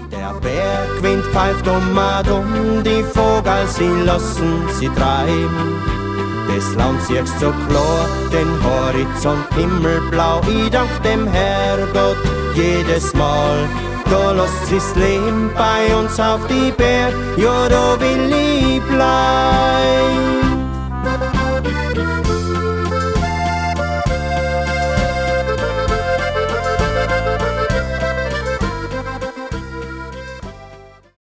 Der Bergwind pfeift dumm, die Vogel, sie lassen sie treiben. Das Land siehst so klar, den Horizont himmelblau. Ich dank dem Herrgott jedes Mal. Da lässt sie's Leben bei uns auf die Berg, ja, da will ich bleiben.